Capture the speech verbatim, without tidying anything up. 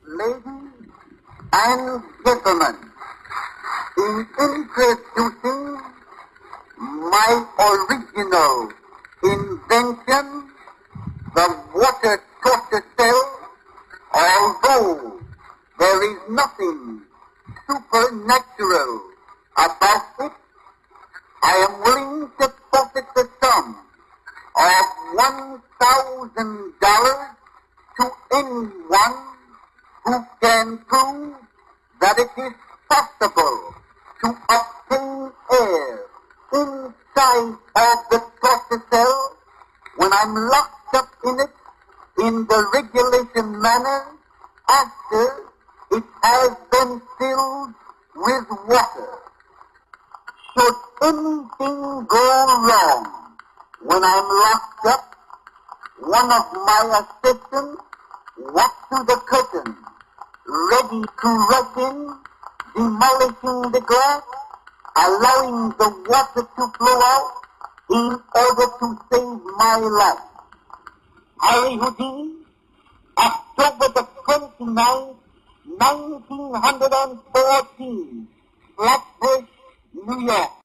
Ladies and gentlemen, in introducing my original invention, the water torture cell, although there is nothing supernatural about it, I am willing to forfeit the sum of one thousand dollars to anyone who can prove that it is possible to obtain air inside of the torture cell when I'm locked up in it in the regulation manner after it has been filled with water. Should anything go wrong when I'm locked up, one of my assistants walks to the curtain, ready to rush in, demolishing the glass, allowing the water to flow out in order to save my life. Harry Houdini, October the twenty-ninth, nineteen fourteen, Flatbush, New York.